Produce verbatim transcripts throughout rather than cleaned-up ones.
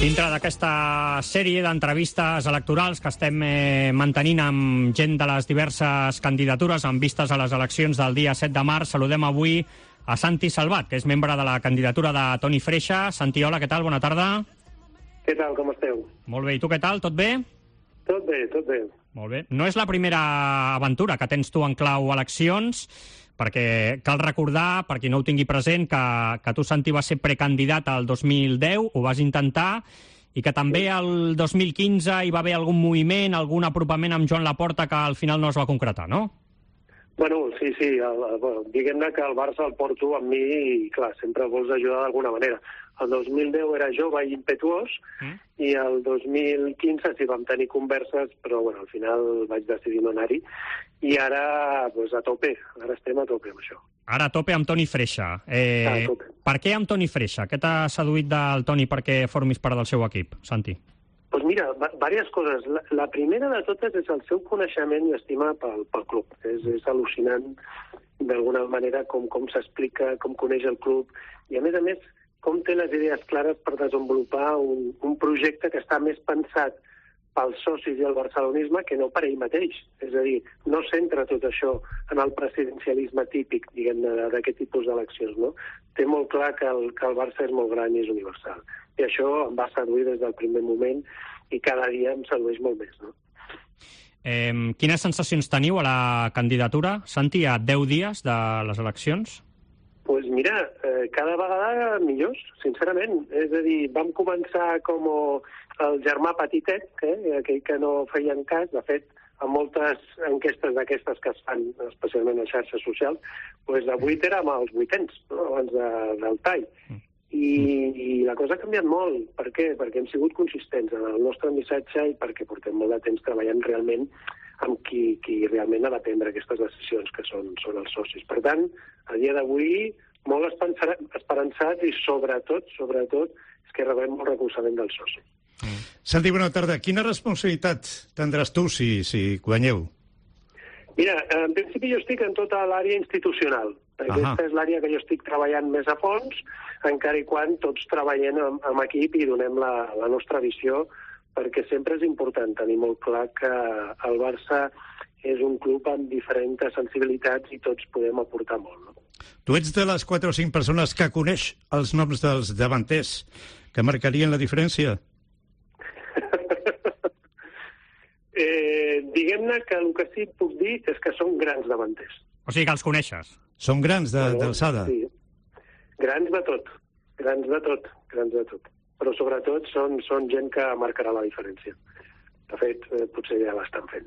Dintre d'aquesta sèrie d'entrevistes electorals que estem eh, mantenint amb gent de les diverses candidatures amb vistes a les eleccions del dia set de març, saludem avui a Santi Salvat, que és membre de la candidatura de Toni Freixa. Santi, hola, què tal? Bona tarda. Què tal, com esteu? Molt bé, i tu què tal? Tot bé? Tot bé, tot bé. Molt bé. No és la primera aventura que tens tu en clau eleccions, perquè cal recordar, per qui no ho tingui present, que, que tu, Santi, vas ser precandidat al dos mil deu, ho vas intentar, i que també el dos mil quinze hi va haver algun moviment, algun apropament amb Joan Laporta que al final no es va concretar, no? Bueno, sí, sí, el, bueno, diguem-ne que el Barça el porto amb mi i, clar, sempre el vols ajudar d'alguna manera. El dos mil deu era jove i impetuós, mm. i el dos mil quinze sí vam tenir converses, però bueno, al final vaig decidir no anar-hi, i ara pues, a tope, ara estem a tope amb això. Ara a tope amb Toni Freixa. Eh, a tope. Per què amb Toni Freixa? Què t'ha seduït del Toni perquè formis part del seu equip, Santi? Doncs pues mira, diverses coses. La, la primera de totes és el seu coneixement i estima pel, pel club. És, és al·lucinant, d'alguna manera, com, com s'explica, com coneix el club, i a més a més, com té les idees clares per desenvolupar un, un projecte que està més pensat pels socis i el barcelonisme que no per ell mateix. És a dir, no centra tot això en el presidencialisme típic, diguem-ne, d'aquest tipus d'eleccions, no? Té molt clar que el, que el Barça és molt gran i és universal. I això em va seduir des del primer moment i cada dia em sedueix molt més, no? Eh, quines sensacions teniu a la candidatura, Santi, a deu dies de les eleccions? Doncs pues mira, eh, cada vegada millors, sincerament. És a dir, vam començar com el germà petitet, eh, aquell que no feien cas. De fet, en moltes enquestes d'aquestes que es fan, especialment a xarxes socials, doncs de vuit érem els vuitens, no? Abans de, del tall. I, I la cosa ha canviat molt. Per què? Perquè hem sigut consistents en el nostre missatge i perquè portem molt de temps treballant realment amb qui, qui realment ha de prendre aquestes decisions, que són, són els socis. Per tant, a dia d'avui, molt esperançat i sobretot, sobretot, és que rebem molt recolzament del soci. Mm. Santi, bona tarda. Quina responsabilitat tindràs tu si, si guanyeu? Mira, en principi jo estic en tota l'àrea institucional. Aquesta Aha. és l'àrea que jo estic treballant més a fons, encara i quan tots treballem amb, amb equip i donem la, la nostra visió, perquè sempre és important tenir molt clar que el Barça és un club amb diferents sensibilitats i tots podem aportar molt, no? Tu ets de les quatre o cinc persones que coneix els noms dels davanters que marcarien la diferència? eh, diguem-ne que el que sí puc dir és que són grans davanters. O sigui que els coneixes? Són grans d'alçada? Sí, grans de tot, grans de tot, grans de tot. Però sobretot són, són gent que marcarà la diferència. De fet, eh, potser ja l'estan fent.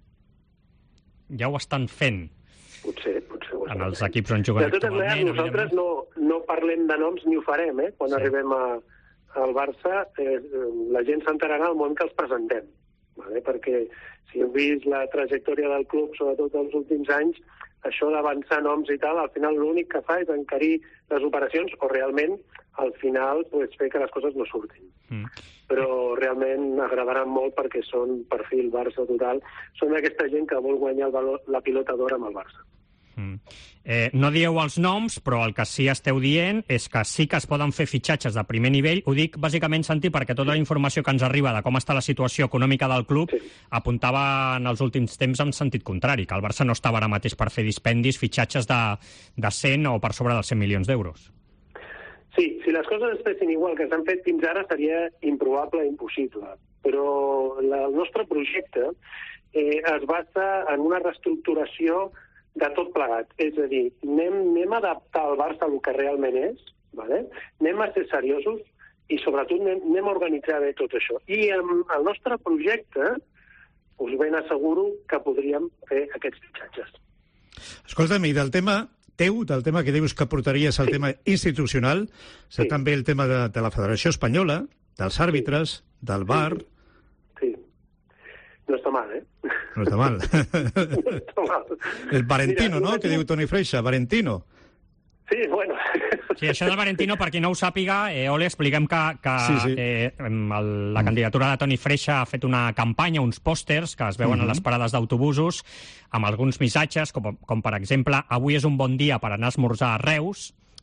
Ja ho estan fent? Potser, potser ho estan en els fent. Equips on juguen de totes maneres, nosaltres no, no parlem de noms ni ho farem, eh? Quan sí. arribem a, al Barça, eh, la gent s'enterarà al moment que els presentem. Vale? Perquè si heu vist la trajectòria del club, sobretot els últims anys, això d'avançar noms i tal, al final l'únic que fa és encarir les operacions o realment, al final, pues, fer que les coses no surtin. Mm. Però realment agradaran molt perquè són perfil Barça total. Són aquesta gent que vol guanyar el valor, la pilota d'or amb el Barça. Mm. Eh, no dieu els noms, però el que sí esteu dient és que sí que es poden fer fitxatges de primer nivell. Ho dic bàsicament, Santi, perquè tota la informació que ens arriba de com està la situació econòmica del club sí. apuntava en els últims temps en sentit contrari, que el Barça no estava ara mateix per fer dispendis, fitxatges de, de cent o per sobre dels cent milions d'euros. Sí, si les coses es fessin igual que s'han fet fins ara seria improbable, impossible. Però la, el nostre projecte eh, es basa en una reestructuració de tot plegat. És a dir, anem, anem a adaptar el Barça al que realment és, vale? Anem a ser seriosos i sobretot anem, anem a organitzar bé tot això. I amb el nostre projecte us ben asseguro que podríem fer aquests fitxatges. Escolta'm, i del tema teu, del tema que dius que portaries al sí. tema institucional, sí. també el tema de, de la Federació Espanyola, dels àrbitres, sí. del V A R... Sí. sí. No està mal, eh? No està mal. No està mal. El Valentino, Mira, no?, que diu Toni Freixa, Valentino. Sí, bueno. Sí, això del Valentino, per qui no ho sàpiga, eh, Ole, expliquem que, que sí, sí. Eh, el, la candidatura de Toni Freixa ha fet una campanya, uns pòsters que es veuen uh-huh. a les parades d'autobusos, amb alguns missatges, com, com per exemple, avui és un bon dia per anar a esmorzar a Reus,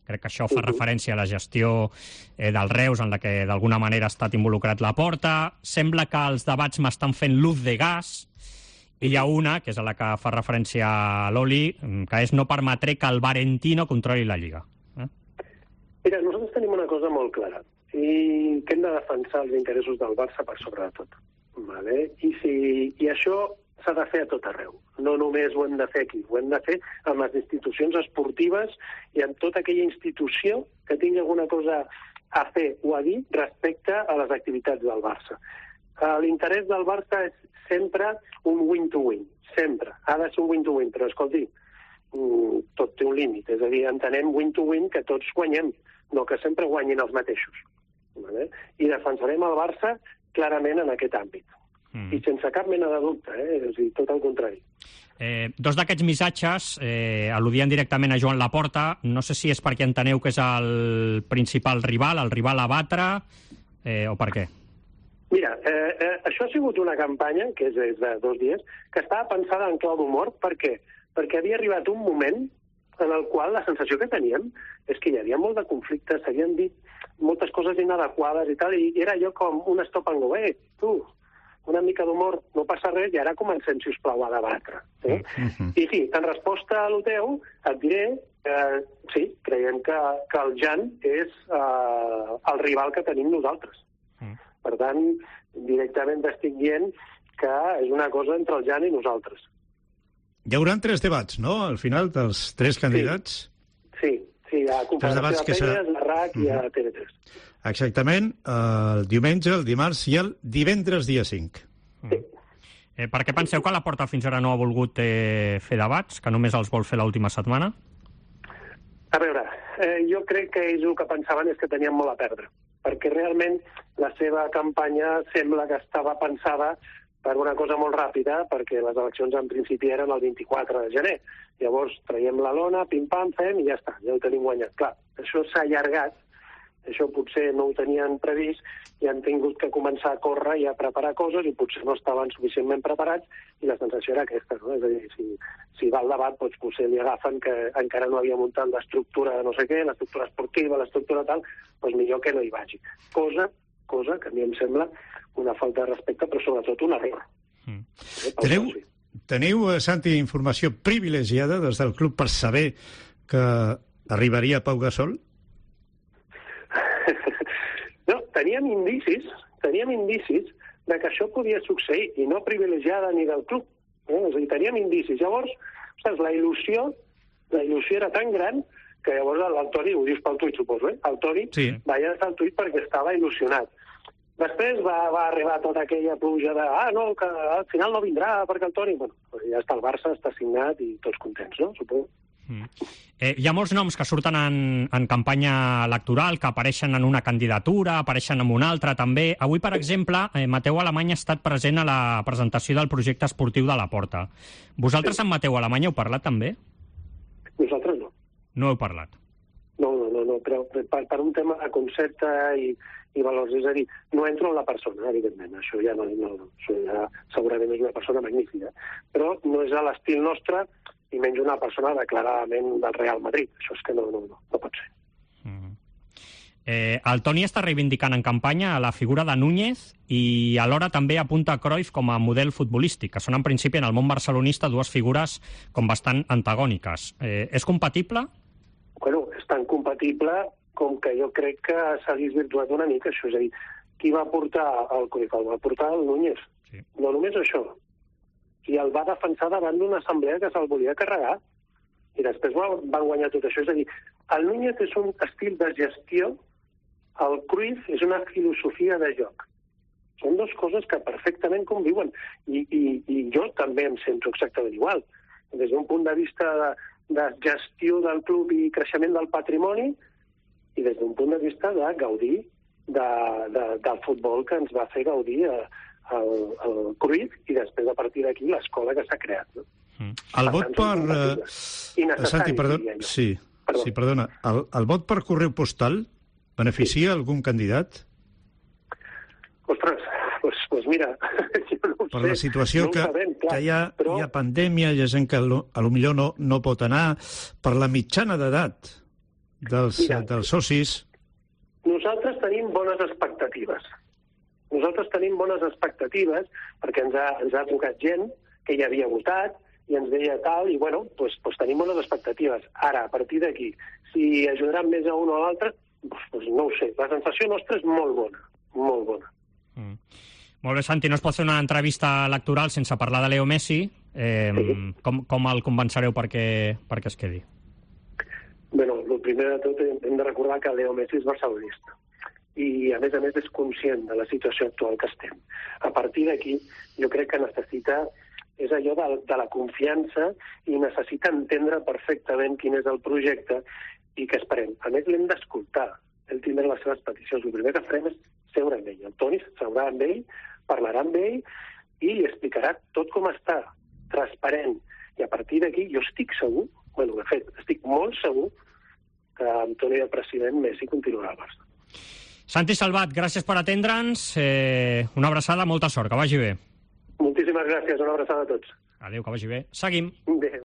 Crec que això fa referència a la gestió eh, del Reus, en la que d'alguna manera ha estat involucrat la Porta. Sembla que els debats m'estan fent luz de gas, i hi ha una, que és a la que fa referència a l'Oli, que és no permetré que el Barentino controli la Lliga. Eh? Mira, nosaltres tenim una cosa molt clara, i que hem de defensar els interessos del Barça per sobre de tot. Vale? I, si, I això s'ha de fer a tot arreu. No només ho hem de fer aquí, ho hem de fer amb les institucions esportives i amb tota aquella institució que tingui alguna cosa a fer o a dir respecte a les activitats del Barça. L'interès del Barça és sempre un win-to-win, sempre. Ha de ser un win-to-win, però escolti, tot té un límit. És a dir, entenem win-to-win que tots guanyem, no que sempre guanyin els mateixos. Vale? I defensarem el Barça clarament en aquest àmbit. Mm. I sense cap mena de dubte, eh? És a dir, tot el contrari. Eh, dos d'aquests missatges eh, al·ludien directament a Joan Laporta. No sé si és perquè enteneu que és el principal rival, el rival a batre, eh, o per què? Mira, eh, eh, això ha sigut una campanya, que és, és de dos dies, que estava pensada en clau d'humor. Per què? Perquè havia arribat un moment en el qual la sensació que teníem és que hi havia molt de conflicte, s'havien dit moltes coses inadequades i tal, i era allò com un stop and go, eh, tu, una mica d'humor, no passa res, i ara comencem, si us plau, a debatre. Eh? Mm-hmm. I sí, en resposta al teu, et diré que eh, sí, creiem que, que el Jan és eh, el rival que tenim nosaltres. Mm. Per tant, directament t'estic dient que és una cosa entre el Jan i nosaltres. Hi haurà tres debats, no?, al final, dels tres candidats? Sí, sí, a Confederació de Penyes, a R A C i a T V tres. Exactament, el diumenge, el dimarts i el divendres dia cinc. Sí. Eh, per què penseu que la Porta fins ara no ha volgut eh, fer debats, que només els vol fer l'última setmana? A veure, eh, jo crec que ells el que pensaven és que tenien molt a perdre, perquè realment la seva campanya sembla que estava pensada per una cosa molt ràpida, perquè les eleccions en principi eren el vint-i-quatre de gener. Llavors traiem la lona, pim-pam, fem i ja està, ja ho tenim guanyat. Clar, això s'ha allargat, això potser no ho tenien previst i han tingut que començar a córrer i a preparar coses i potser no estaven suficientment preparats i la sensació era aquesta, no? És a dir, si, si va al debat, doncs potser li agafen que encara no havia muntat l'estructura de no sé què, l'estructura esportiva, l'estructura tal, doncs millor que no hi vagi. Cosa, cosa que a mi em sembla una falta de respecte, però sobretot un error. Mm. Eh, teniu, teniu, Santi, informació privilegiada des del club per saber que arribaria Pau Gasol? No, teníem indicis, teníem indicis de que això podia succeir, i no privilegiada ni del club. Eh? És a dir, teníem indicis. Llavors, ostres, la il·lusió, la il·lusió era tan gran que llavors el Toni, ho dius pel tuit, suposo, eh? El Toni sí. va llançar el tuit perquè estava il·lusionat. Després va, va arribar tota aquella pluja de ah, no, que al final no vindrà perquè el Toni... Bueno, ja està el Barça, està signat i tots contents, no? Suposo. Mm. Eh, hi ha molts noms que surten en, en campanya electoral, que apareixen en una candidatura, apareixen en una altra també. Avui, per exemple, eh, Mateu Alemany ha estat present a la presentació del projecte esportiu de la Porta. Vosaltres sí. amb Mateu Alemany heu parlat també? Nosaltres no. No heu parlat? No, no, no, no però per, per un tema de concepte i, i valors. És a dir, no entro en la persona, evidentment. Això ja no, no això ja segurament és una persona magnífica. Però no és a l'estil nostre i menys una persona declaradament del Real Madrid. Això és que no, no, no, no pot ser. Mm. Eh, el Toni està reivindicant en campanya la figura de Núñez i alhora també apunta a Cruyff com a model futbolístic, que són en principi en el món barcelonista dues figures com bastant antagòniques. Eh, és compatible? Bueno, és tan compatible com que jo crec que s'ha desvirtuat una mica això. És a dir, qui va portar el Cruyff? El va portar el Núñez. Sí. No només això. I el va defensar davant d'una assemblea que se'l volia carregar. I després van guanyar tot això. És a dir, el Núñez és un estil de gestió, el Cruyff és una filosofia de joc. Són dues coses que perfectament conviuen. I, i, i jo també em sento exactament igual. Des d'un punt de vista de, de gestió del club i creixement del patrimoni i des d'un punt de vista de gaudir de, de, del futbol que ens va fer gaudir a, el, el Cruyff i després a partir d'aquí l'escola que s'ha creat. No? Mm. El vot per... Uh, Santi, perdona, sí, perdona. sí, perdona. El, el vot per correu postal beneficia sí. algun candidat? Ostres, doncs, doncs mira, jo no ho per sé. La situació no que, sabem, clar, que hi, ha, però... hi ha pandèmia, hi ha gent que a lo, a lo millor no, no pot anar, per la mitjana d'edat dels, Mira, dels socis? Nosaltres tenim bones expectatives. Nosaltres tenim bones expectatives perquè ens ha, ens ha trucat gent que hi havia votat i ens deia tal, i bueno, pues, pues tenim bones expectatives. Ara, a partir d'aquí, si ajudaran més a un o a l'altre, pues, pues no ho sé. La sensació nostra és molt bona, molt bona. Mm. Molt bé, Santi, no es pot fer una entrevista electoral sense parlar de Leo Messi. Eh, sí. com, com el convencereu perquè, perquè es quedi? Bueno, el primer de tot hem de recordar que Leo Messi és barcelonista i, a més a més, és conscient de la situació actual que estem. A partir d'aquí, jo crec que necessita, és allò de, de la confiança, i necessita entendre perfectament quin és el projecte i què esperem. A més, l'hem d'escoltar. Ell tindrà les seves peticions. El primer que farem és seure amb ell. El Toni seurà amb ell, parlarà amb ell i li explicarà tot com està, transparent. I a partir d'aquí jo estic segur, bueno, de fet, estic molt segur que amb Toni de president Messi continuarà al Barça. Santi Salvat, gràcies per atendre'ns. Eh, una abraçada, molta sort, que vagi bé. Moltíssimes gràcies, una abraçada a tots. Adéu, que vagi bé. Seguim. Bé.